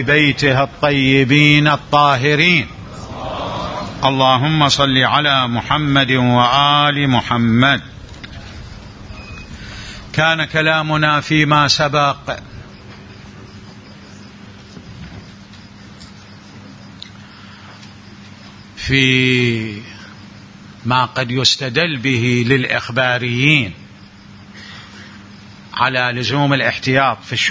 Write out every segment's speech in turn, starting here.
آل بيته الطيبين الطاهرين. اللهم صل على محمد وآل محمد. كان كلامنا فيما سبق في ما قد يستدل به للإخباريين على لزوم الاحتياط في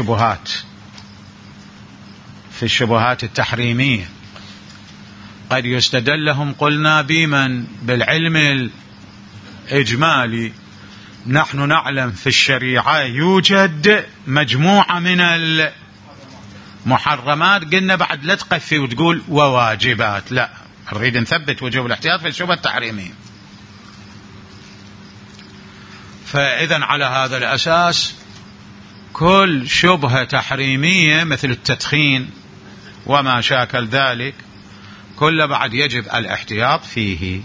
الشبهات التحريمية. قد يستدل لهم قلنا بمن بالعلم الإجمالي. نحن نعلم في الشريعة يوجد مجموعة من المحرمات، قلنا بعد لا تقفي وتقول وواجبات، لا، نريد نثبت وجوب الاحتياط في الشبهة التحريمية. فإذا على هذا الأساس كل شبهة تحريمية مثل التدخين وما شاكل ذلك كل بعد يجب الاحتياط فيه.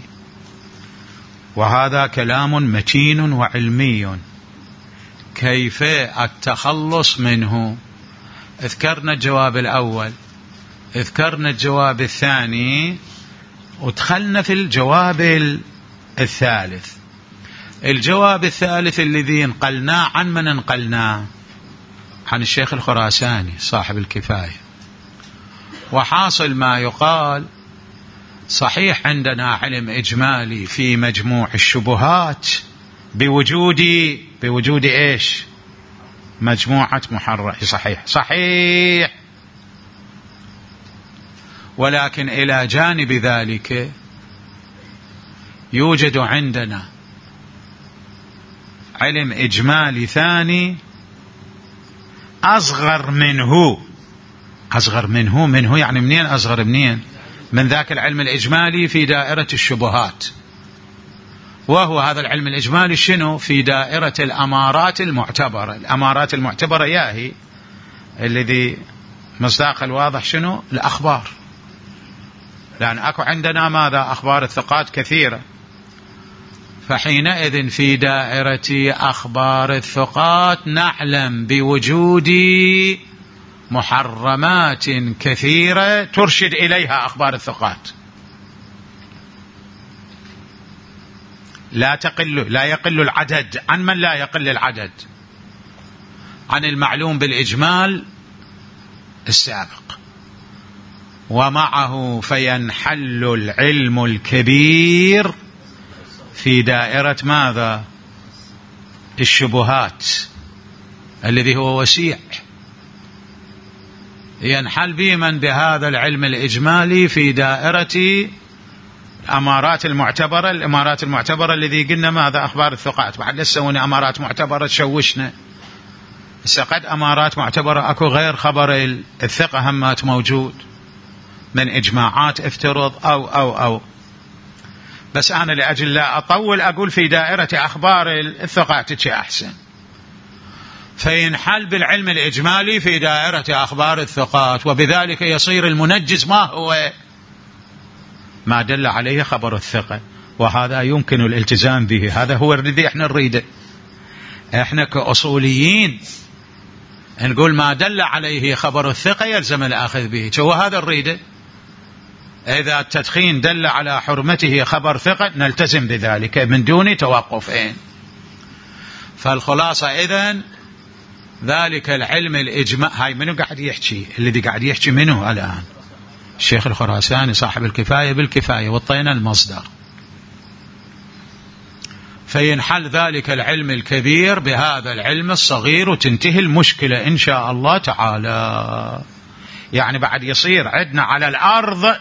وهذا كلام متين وعلمي. كيف التخلص منه؟ اذكرنا الجواب الأول، اذكرنا الجواب الثاني، ودخلنا في الجواب الثالث. الجواب الثالث الذي انقلناه عن من انقلناه؟ عن الشيخ الخراساني صاحب الكفاية. وحاصل ما يقال صحيح عندنا علم إجمالي في مجموع الشبهات بوجود إيش؟ مجموعة محرم. صحيح، ولكن إلى جانب ذلك يوجد عندنا علم إجمالي ثاني أصغر منه يعني منين أصغر؟ من ذاك العلم الإجمالي في دائرة الشبهات. وهو هذا العلم الإجمالي شنو؟ في دائرة الأمارات المعتبرة. الأمارات المعتبرة ياهي الذي مصداق الواضح شنو؟ الأخبار. لأن أكو عندنا ماذا؟ أخبار الثقات كثيرة. فحينئذ في دائرة أخبار الثقات نعلم بوجود محرمات كثيرة ترشد إليها أخبار الثقات، لا يقل العدد عن من لا يقل العدد عن المعلوم بالإجمال السابق. ومعه فينحل العلم الكبير في دائرة ماذا؟ الشبهات، الذي هو وسيع. ينحل بمن بهذا العلم الإجمالي في دائرة الأمارات المعتبرة. الأمارات المعتبرة الذي قلنا ماذا؟ أخبار الثقات. بعد لسه أمارات معتبرة تشوشنا. قد أمارات معتبرة أكو غير خبر الثقة همات موجود من إجماعات افترض أو بس أنا لأجل لا أطول أقول في دائرة أخبار الثقات تشي أحسن. فينحل بالعلم الإجمالي في دائرة أخبار الثقات، وبذلك يصير المنجز ما هو؟ ما دل عليه خبر الثقة. وهذا يمكن الالتزام به، هذا هو الذي احنا نريده. احنا كأصوليين نقول ما دل عليه خبر الثقة يلزم الأخذ به، هو هذا نريده. إذا التدخين دل على حرمته خبر ثقة نلتزم بذلك من دون توقفين. فالخلاصة إذن ذلك العلم الإجماع. هاي منو قاعد يحكي؟ الذي قاعد يحكي منه الآن الشيخ الخراساني صاحب الكفاية بالكفاية، والطينا المصدر. فينحل ذلك العلم الكبير بهذا العلم الصغير وتنتهي المشكلة إن شاء الله تعالى. يعني بعد يصير عندنا على الأرض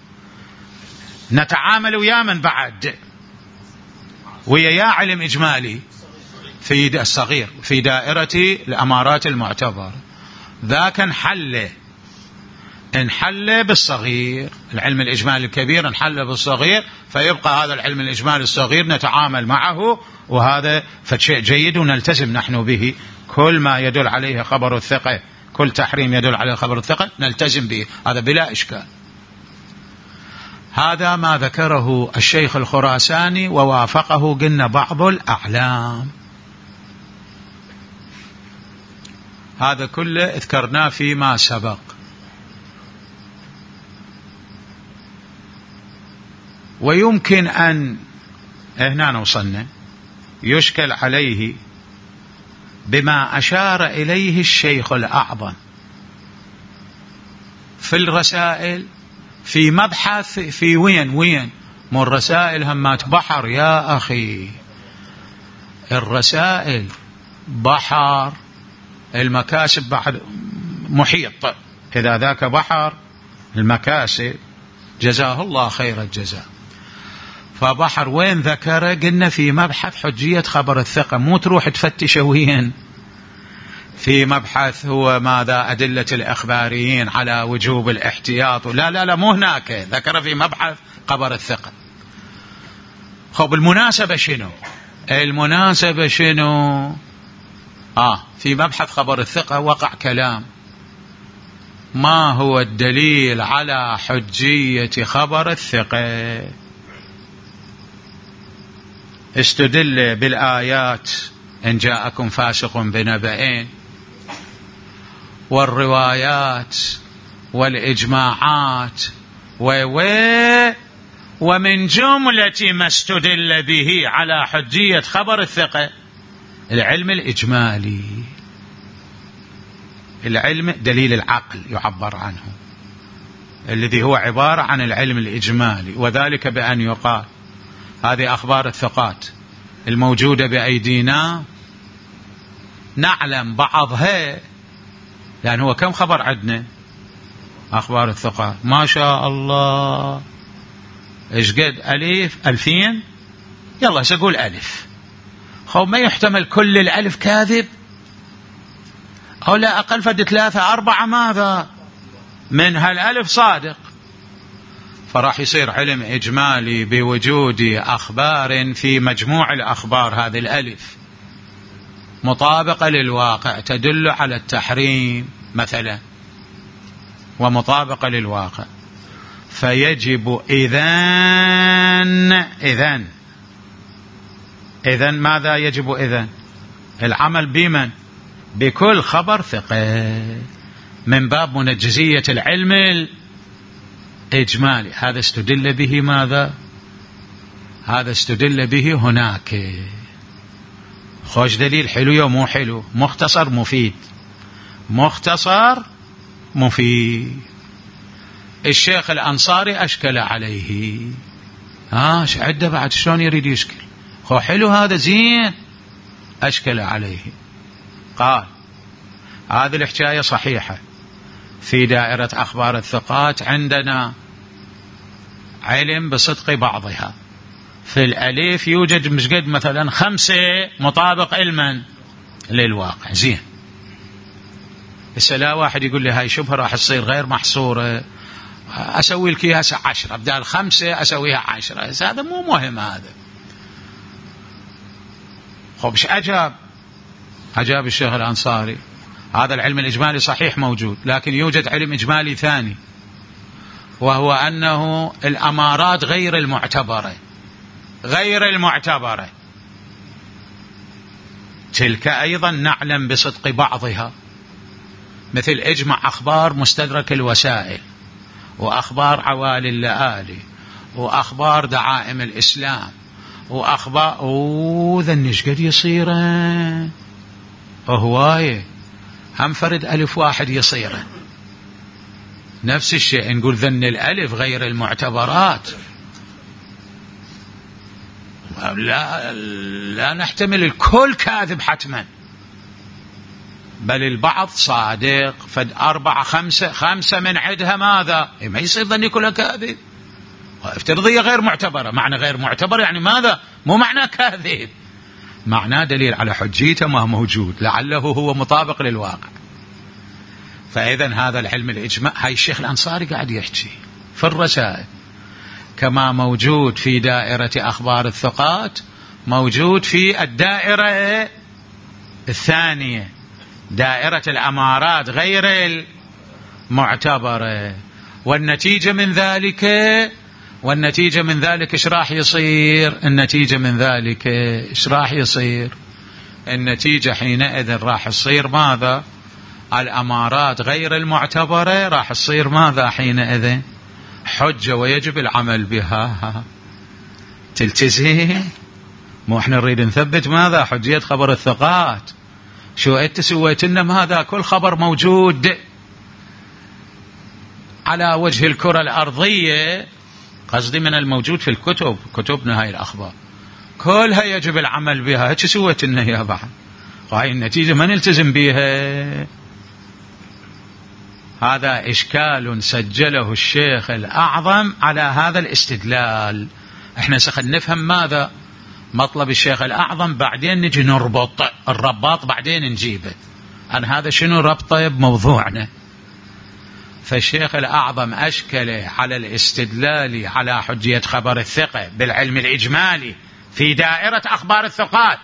نتعامل ويا من بعد ويا علم إجمالي في الصغير في دائرة الأمارات المعتبرة. ذاك انحل بالصغير. العلم الإجمالي الكبير انحل بالصغير، فيبقى هذا العلم الإجمالي الصغير نتعامل معه، وهذا فشيء جيد ونلتزم نحن به. كل ما يدل عليه خبر الثقة، كل تحريم يدل عليه خبر الثقة نلتزم به، هذا بلا إشكال. هذا ما ذكره الشيخ الخراساني ووافقه قلنا بعض الأعلام. هذا كله اذكرناه فيما سبق. ويمكن أن هنا وصلنا يشكل عليه بما أشار إليه الشيخ الأعظم في الرسائل، في مبحث في وين مو الرسائل همات بحر يا أخي، الرسائل بحر، المكاسب بعد محيط، إذا ذاك بحر المكاسب جزاه الله خير الجزاء. فبحر وين ذكره؟ قلنا في مبحث حجية خبر الثقة، مو تروح تفتش وين في مبحث هو ماذا أدلة الإخباريين على وجوب الاحتياط، لا مو هناك، ذكر في مبحث خبر الثقة. خب المناسبة شنو؟ المناسبة شنو؟ في مبحث خبر الثقة وقع كلام ما هو الدليل على حجية خبر الثقة. استدل بالآيات إن جاءكم فاسق بنبأ، والروايات والإجماعات ومن جملة ما استدل به على حجية خبر الثقة العلم الإجمالي. العلم دليل العقل يعبر عنه، الذي هو عبارة عن العلم الإجمالي، وذلك بأن يقال هذه أخبار الثقات الموجودة بأيدينا نعلم بعضها، لأن هو كم خبر عندنا أخبار الثقات ما شاء الله، إيش قد 1000 2000 يلا سأقول 1000. خو ما يحتمل كل الألف كاذب، أو لا أقل فد 3 4 ماذا من هالألف صادق، فراح يصير علم إجمالي بوجود أخبار في مجموع الأخبار هذه الألف مطابقة للواقع تدل على التحريم مثلا ومطابقة للواقع، فيجب إذن ماذا يجب؟ إذن العمل بمن؟ بكل خبر ثقة من باب منجزية العلم الإجمالي. هذا استدل به ماذا؟ هذا استدل به هناك. خوش دليل حلو يا مو حلو، مختصر مفيد، مختصر مفيد. الشيخ الأنصاري أشكل عليه، عدة بعد شلون يريد يشكل؟ خو حلو هذا زين، أشكل عليه. قال هذه الحكاية صحيحة، في دائرة أخبار الثقات عندنا علم بصدق بعضها، في الأليف يوجد مش قد مثلا 5 مطابق علما للواقع. زين لا واحد يقول لي هاي شبهة راح تصير غير محصورة، أسوي لك إياها 10 بدال 5 أسويها 10، هذا مو مهم. هذا خبش أجاب الشيخ الأنصاري هذا العلم الإجمالي صحيح موجود، لكن يوجد علم إجمالي ثاني، وهو أنه الأمارات غير المعتبرة تلك أيضا نعلم بصدق بعضها، مثل اجمع أخبار مستدرك الوسائل، وأخبار عوالي اللآلي، وأخبار دعائم الإسلام، وأخبار ذنش قد يصيرا هواية، هم فرد ألف واحد يصيرا. نفس الشيء نقول ذن الألف غير المعتبرات، لا نحتمل الكل كاذب حتما، بل البعض صادق، فد 4 5 من عدها ماذا ما يصير ظني كلها كاذب، افترضية غير معتبرة. معنى غير معتبر يعني ماذا؟ مو معنى كاذب، معناه دليل على حجيته ما موجود، لعله هو مطابق للواقع. فإذا هذا العلم الإجماع، هاي الشيخ الأنصاري قاعد يحكي في الرسائل، كما موجود في دائرة أخبار الثقات موجود في الدائرة الثانية، دائرة الأمارات غير المعتبرة. والنتيجة من ذلك إيش راح يصير؟ النتيجة من ذلك إيش راح يصير؟ النتيجة حينئذ راح يصير ماذا؟ الأمارات غير المعتبرة راح يصير ماذا حينئذ؟ حجة، ويجب العمل بها. تلتزم. مو احنا نريد نثبت ماذا؟ حجية خبر الثقات. شو انت سويت لنا ماذا؟ كل خبر موجود على وجه الكرة الأرضية، قصدي من الموجود في الكتب، كتبنا هاي الأخبار كلها يجب العمل بها. هيك سويت لنا يا بعض، وهي النتيجة ما نلتزم بها. هذا إشكال سجله الشيخ الأعظم على هذا الاستدلال. احنا سخن نفهم ماذا مطلب الشيخ الأعظم، بعدين نجي نربط الرباط، بعدين نجيبه عن هذا شنو ربطه بموضوعنا. فالشيخ الأعظم أشكل على الاستدلال على حجية خبر الثقة بالعلم الإجمالي في دائرة أخبار الثقات.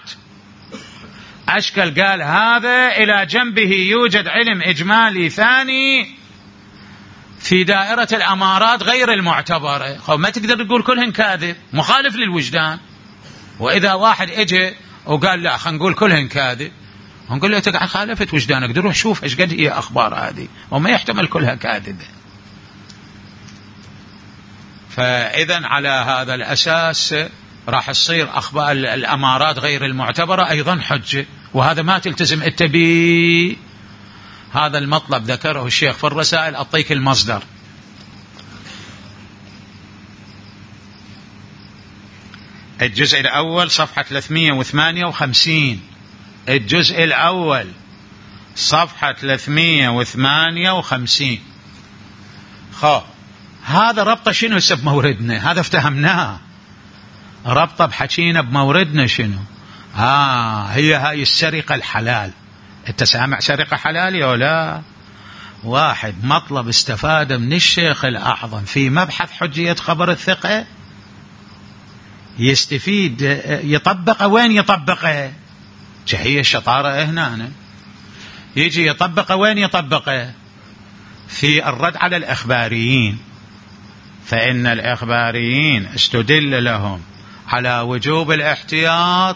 أشكل قال هذا إلى جنبه يوجد علم إجمالي ثاني في دائرة الأمارات غير المعتبرة. ما تقدر تقول كلهن كاذب، مخالف للوجدان. وإذا واحد اجى وقال لا خلينا نقول كلهن كاذب، نقول له تقع خالفت وجدانك، روح شوف ايش قد هي أخبار هذه وما يحتمل كلها كاذبة. فإذا على هذا الأساس راح تصير أخبار الأمارات غير المعتبرة أيضا حجة، وهذا ما تلتزم التبي. هذا المطلب ذكره الشيخ في الرسائل. أعطيك المصدر: الجزء الأول صفحة 358. الجزء الأول صفحة 358. هذا ربطه شنو سب موردنا؟ هذا افتهمناه، ربطه بحكينا بموردنا شنو؟ هي هاي السرقة الحلال. انت سامع سرقة حلال ولا لا؟ واحد مطلب استفاد من الشيخ الأعظم في مبحث حجية خبر الثقة، يستفيد يطبقه. وين يطبقه؟ هي الشطارة هنا. يجي يطبقه وين يطبقه؟ في الرد على الإخباريين. فإن الإخباريين استدل لهم على وجوب الاحتياط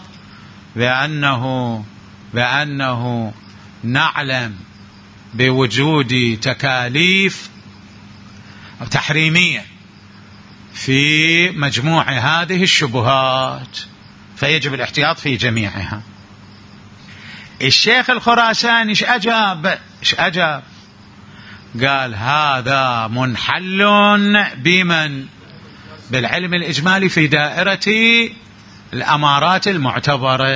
بأنه نعلم بوجود تكاليف تحريمية في مجموع هذه الشبهات، فيجب الاحتياط في جميعها. الشيخ الخراساني ايش أجاب؟ قال هذا منحل بمن؟ بالعلم الإجمالي في دائرة الأمارات المعتبرة.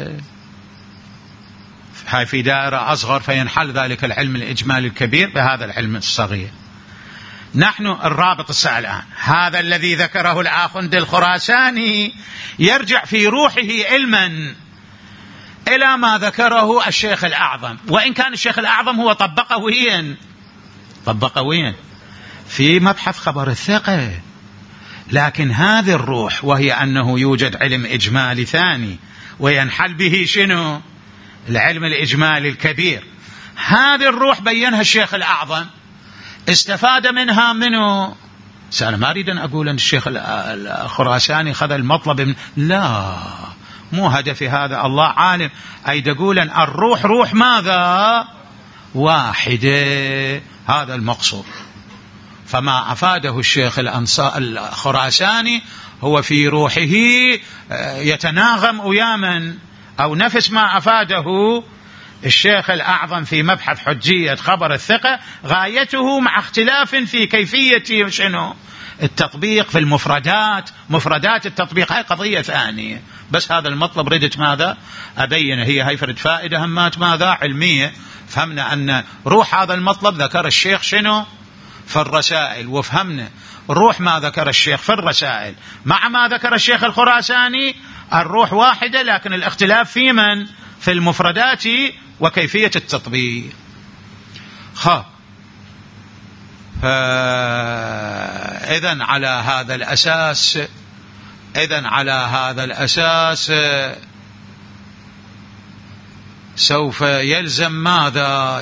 هاي في دائرة أصغر، فينحل ذلك العلم الإجمالي الكبير بهذا العلم الصغير. نحن الرابط الساعة الآن، هذا الذي ذكره الآخوند الخراساني يرجع في روحه علما إلى ما ذكره الشيخ الأعظم، وإن كان الشيخ الأعظم هو طبقه وين في مبحث خبر الثقة، لكن هذه الروح وهي أنه يوجد علم إجمالي ثاني وينحل به شنو؟ العلم الإجمالي الكبير. هذه الروح بينها الشيخ الأعظم، استفاد منها منه. أنا ما أريد أن أقول أن الشيخ الخراساني خذ المطلب لا، مو هدفي هذا، الله عالم. أي تقول أن الروح روح ماذا؟ واحدة، هذا المقصود. فما أفاده الشيخ الخراساني هو في روحه يتناغم ويامن، أو نفس ما أفاده الشيخ الأعظم في مبحث حجية خبر الثقة، غايته مع اختلاف في كيفية شنو؟ التطبيق في المفردات، مفردات التطبيق، هاي قضية ثانية. بس هذا المطلب ردت ماذا؟ أبين هي فرد فائدة همات ماذا؟ علمية. فهمنا أن روح هذا المطلب ذكر الشيخ شنو؟ في الرسائل، وفهمنا روح ما ذكر الشيخ في الرسائل مع ما ذكر الشيخ الخراساني، الروح واحدة، لكن الاختلاف في من؟ في المفردات وكيفية التطبيق. إذن على هذا الأساس سوف يلزم ماذا؟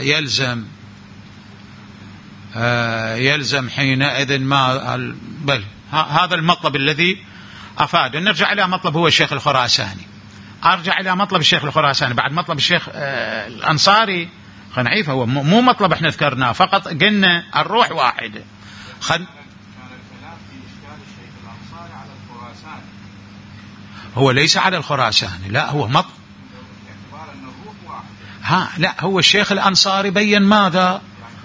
يلزم حينئذ بل هذا المطلب الذي أفاد. نرجع إلى مطلب هو الشيخ الخراساني، أرجع إلى مطلب الشيخ الخراساني بعد مطلب الشيخ الأنصاري. خنعيف هو مو مطلب احنا ذكرناه، فقط قلنا الروح واحدة. هو ليس على الخراساني، لا هو لا هو الشيخ الأنصاري بين ماذا؟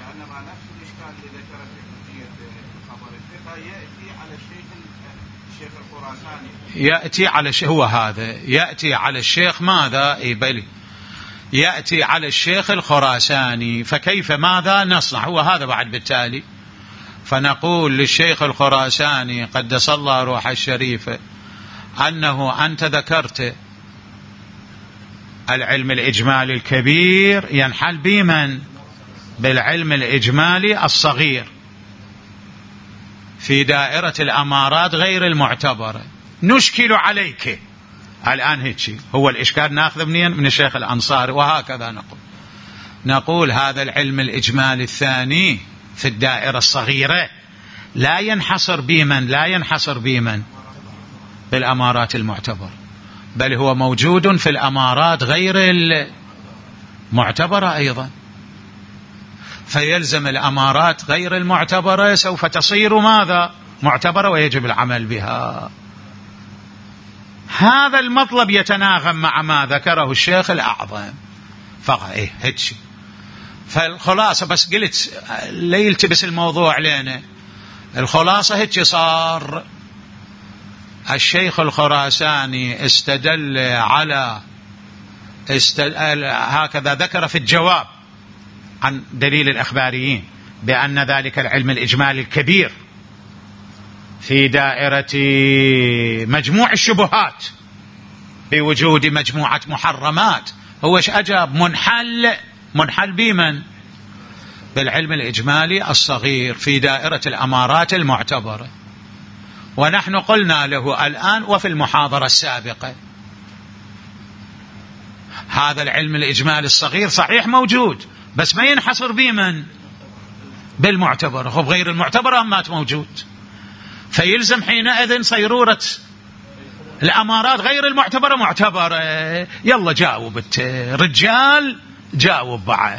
يأتي على هو هذا يأتي على الشيخ ماذا؟ يأتي على الشيخ الخراساني، فكيف ماذا نصنع؟ هو هذا بعد بالتالي. فنقول للشيخ الخراساني قدس الله روح الشريفة أنه أنت ذكرت العلم الإجمالي الكبير ينحل بمن؟ بالعلم الإجمالي الصغير في دائرة الأمارات غير المعتبرة. نشكل عليك الآن هيك هو الإشكال ناخذ منين؟ من الشيخ الأنصاري. وهكذا نقول هذا العلم الإجمالي الثاني في الدائرة الصغيرة لا ينحصر بمن؟ بالأمارات المعتبرة، بل هو موجود في الأمارات غير المعتبرة أيضا. فيلزم الأمارات غير المعتبرة سوف تصير ماذا؟ معتبرة، ويجب العمل بها. هذا المطلب يتناغم مع ما ذكره الشيخ الأعظم فقط. هيك. فالخلاصة بس قلت لا يلتبس الموضوع علينا، الخلاصة هيك صار. الشيخ الخراساني استدل على هكذا ذكر في الجواب عن دليل الأخباريين بأن ذلك العلم الإجمالي الكبير في دائرة مجموع الشبهات بوجود مجموعة محرمات، هو أجاب منحل بمن؟ بالعلم الإجمالي الصغير في دائرة الأمارات المعتبرة. ونحن قلنا له الآن وفي المحاضرة السابقة هذا العلم الإجمالي الصغير صحيح موجود، بس ما ينحصر بمن؟ بالمعتبرة. خب غير المعتبرة أمات موجود، فيلزم حينئذ صيرورة الأمارات غير المعتبرة معتبرة. يلا جاوب رجال، جاوب بعد.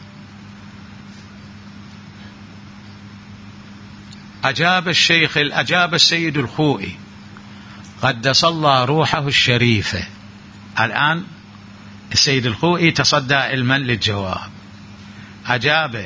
أجاب السيد الخوئي قدس الله روحه الشريفة. الآن السيد الخوئي تصدى علما للجواب، أجاب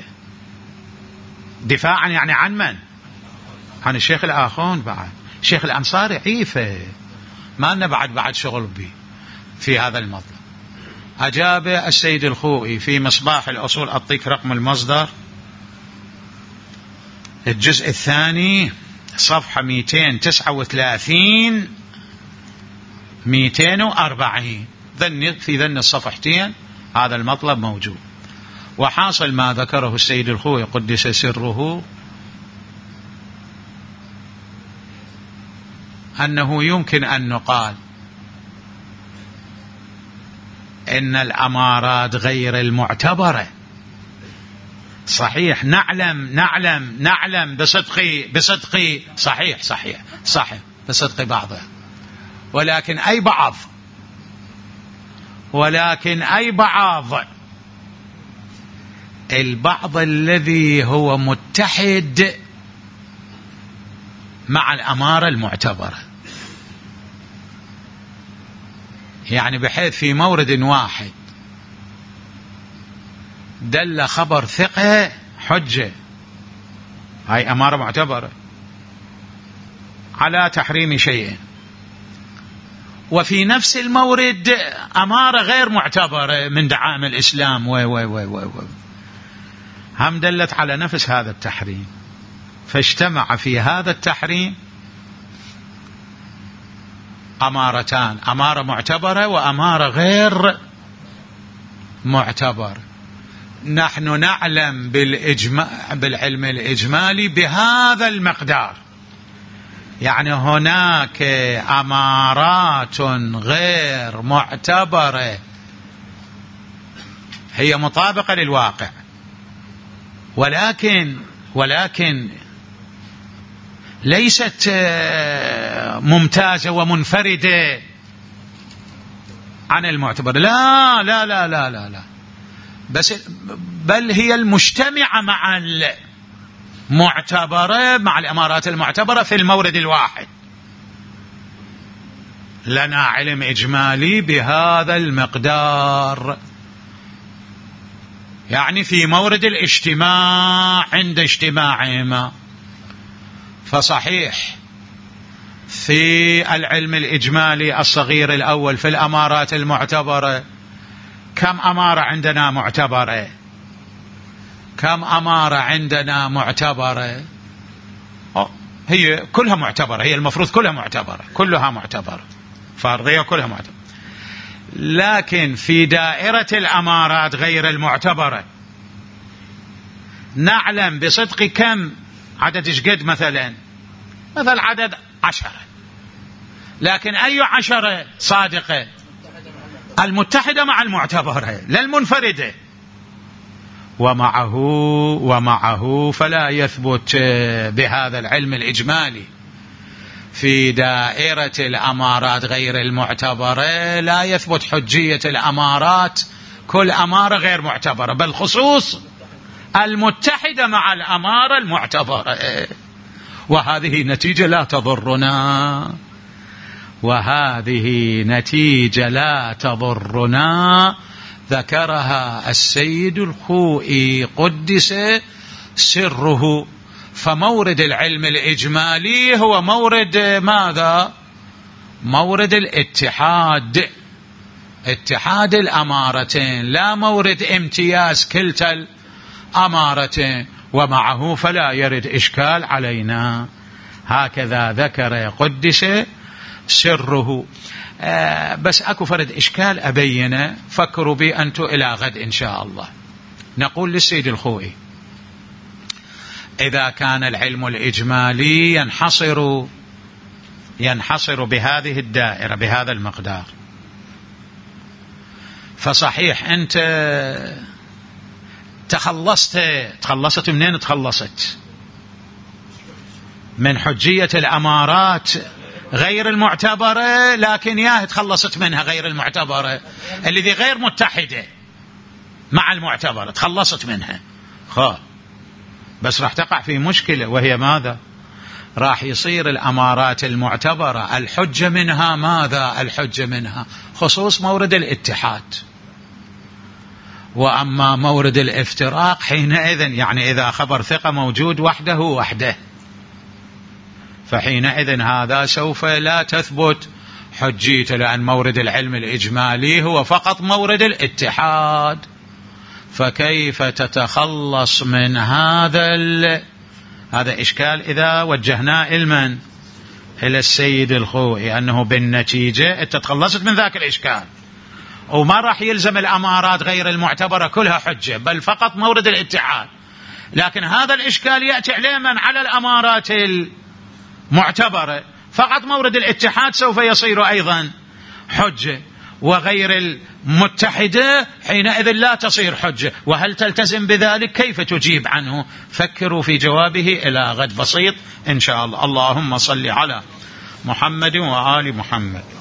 دفاعا يعني عن من؟ عن الشيخ الآخون. بعد الشيخ الأنصاري عيفة ما لنا بعد شغل به في هذا المطلب. أجاب السيد الخوئي في مصباح الأصول، أعطيك رقم المصدر، الجزء الثاني صفحة 239 240 في ذن الصفحتين هذا المطلب موجود. وحاصل ما ذكره السيد الخوئي قدس سره أنه يمكن أن نقال إن الأمارات غير المعتبرة صحيح، نعلم بصدق صحيح بصدق بعضها، ولكن أي بعض البعض الذي هو متحد مع الأمارة المعتبرة، يعني بحيث في مورد واحد دل خبر ثقة حجة، هاي أمارة معتبرة على تحريم شيء، وفي نفس المورد أمارة غير معتبرة من دعائم الإسلام هم دلت على نفس هذا التحريم، فاجتمع في هذا التحريم أمارتان، أمارة معتبرة وأمارة غير معتبرة. نحن نعلم بالعلم الإجمالي بهذا المقدار، يعني هناك أمارات غير معتبرة هي مطابقة للواقع، ولكن ليست ممتازة ومنفردة عن المعتبر، لا بل هي المجتمعة مع المعتبرة، مع الأمارات المعتبرة في المورد الواحد. لنا علم إجمالي بهذا المقدار، يعني في مورد الاجتماع عند اجتماعهما. فصحيح في العلم الإجمالي الصغير الأول في الأمارات المعتبرة، كم أمارة عندنا معتبرة؟ كم أمارة عندنا معتبرة؟ هي كلها معتبرة، هي المفروض كلها معتبرة، كلها معتبرة فرضية كلها معتبرة. لكن في دائرة الأمارات غير المعتبرة نعلم بصدق كم عدد، ايش قد مثلا عدد 10، لكن أي 10 صادقة؟ المتحدة مع المعتبرة لا المنفردة. ومعه فلا يثبت بهذا العلم الإجمالي في دائرة الأمارات غير المعتبرة، لا يثبت حجية الأمارات، كل أمارة غير معتبرة، بل خصوص المتحدة مع الأمارة المعتبرة. وهذه نتيجة لا تضرنا، وهذه نتيجة لا تضرنا، ذكرها السيد الخوئي قدس سره. فمورد العلم الإجمالي هو مورد ماذا؟ مورد الاتحاد، اتحاد الأمارتين، لا مورد امتياز كلتا الأمارتين. ومعه فلا يرد إشكال علينا، هكذا ذكر قدس سره. بس أكو فرد إشكال أبينه، فكروا بي أنتم إلى غد إن شاء الله. نقول للسيد الخوئي إذا كان العلم الإجمالي ينحصر بهذه الدائرة بهذا المقدار، فصحيح أنت تخلصت منين؟ تخلصت من حجية الأمارات غير المعتبرة، لكن ياه تخلصت منها غير المعتبرة الذي غير متحدة مع المعتبرة، تخلصت منها. بس راح تقع في مشكلة، وهي ماذا؟ راح يصير الأمارات المعتبرة الحجة منها ماذا؟ الحجة منها خصوص مورد الاتحاد، وأما مورد الافتراق حينئذ، يعني إذا خبر ثقة موجود وحده، فحينئذ هذا سوف لا تثبت حجيته، لأن مورد العلم الإجمالي هو فقط مورد الاتحاد. فكيف تتخلص من هذا إشكال إذا وجهناه إلى السيد الخوئي، أنه بالنتيجة تتخلصت من ذاك الإشكال، وما راح يلزم الأمارات غير المعتبرة كلها حجة، بل فقط مورد الاتحاد. لكن هذا الإشكال يأتي على الأمارات المعتبرة، فقط مورد الاتحاد سوف يصير أيضا حجة، وغير المتحدة حينئذ لا تصير حجة. وهل تلتزم بذلك؟ كيف تجيب عنه؟ فكروا في جوابه إلى غد، بسيط إن شاء الله. اللهم صل على محمد وآل محمد.